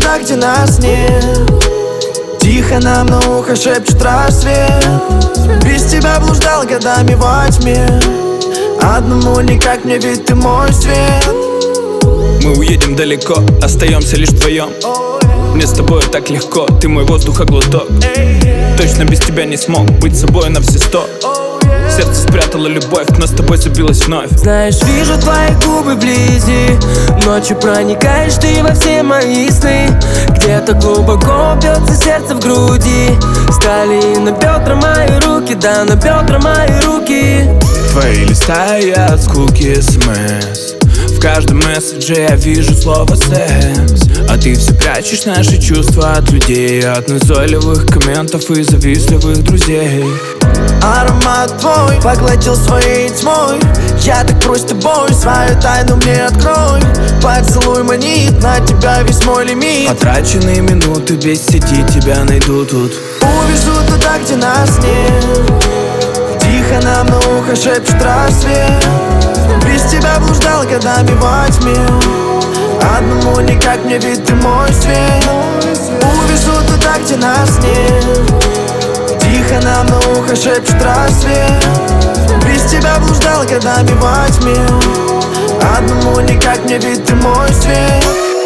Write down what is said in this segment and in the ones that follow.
туда, где нас нет. Тихо нам на ухо шепчет рассвет. Без тебя блуждал годами во тьме. Одному никак мне, ведь ты мой свет. Мы уедем далеко, остаемся лишь вдвоем. Мне с тобой так легко, ты мой воздухоглоток. Точно без тебя не смог быть собой на все 100. Сердце спрятало любовь, но с тобой забилось вновь. Знаешь, вижу твои губы вблизи. Ночью проникаешь ты во все мои сны. Где-то глубоко бьется сердце в груди. Стали на бедра мои руки, да, на бедра мои руки. Твои листая от скуки СМС. В каждом месседже я вижу слово секс. А ты все прячешь наши чувства от людей, от назойливых комментов и завистливых друзей. Аромат твой поглотил своей тьмой. Я так прочь с тобой, свою тайну мне открой. Поцелуй манит, на тебя весь мой лимит. Потраченные минуты без сети тебя найду тут. Увезу туда, где нас нет. Тихо нам на ухо шепчет рассвет. Без тебя блуждал годами во тьме. Одному никак мне, ведь ты мой свет. Увезу туда, где нас нет. Тихо нам на ухо шепчет рассвет. Без тебя блуждал годами во тьме. Одному никак мне, ведь ты мой свет.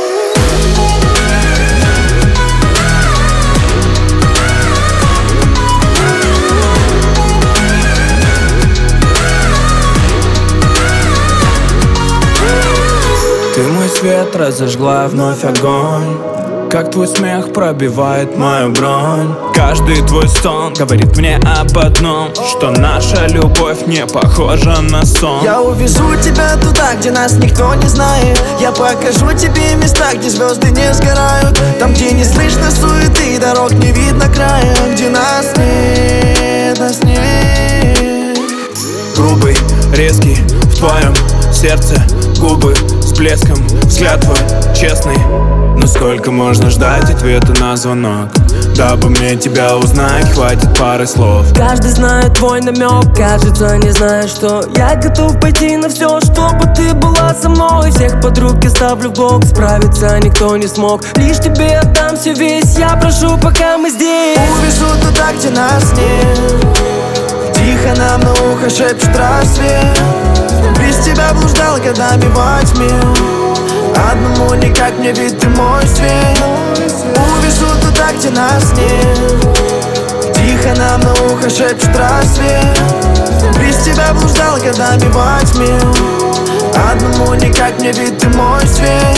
Ты мой свет разожгла вновь огонь. Как твой смех пробивает мою бронь. Каждый твой стон говорит мне об одном, что наша любовь не похожа на сон. Я увезу тебя туда, где нас никто не знает. Я покажу тебе места, где звезды не сгорают. Там, где не слышно суеты, дорог не видно края. Где нас нет, нас нет. Грубый, резкий, в твоем сердце губы с блеском. Взгляд твой честный. Но сколько можно ждать ответа на звонок? Дабы мне тебя узнать, хватит пары слов. Каждый знает твой намек, кажется, не знаю что. Я готов пойти на все, чтобы ты была со мной. Всех подруг я ставлю в блок, справиться никто не смог. Лишь тебе отдамся весь, я прошу, пока мы здесь. Увезу туда, где нас нет. Тихо нам на ухо шепчет рассвет. Без тебя блуждал годами во тьме. Одному никак мне, ведь ты мой свет. Увезу туда, где нас нет. Тихо нам на ухо шепчет рассвет. Без тебя блуждал годами во тьме. Одному никак мне, ведь ты мой свет.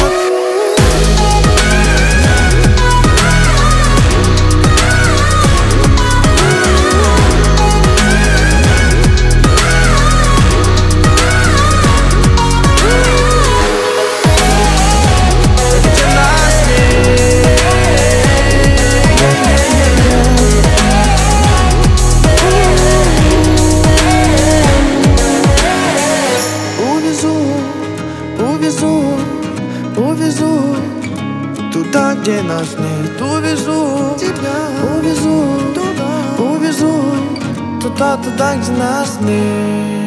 Увезу туда, где нас нет. Увезу тебя, увезу туда, увезу туда, где нас нет.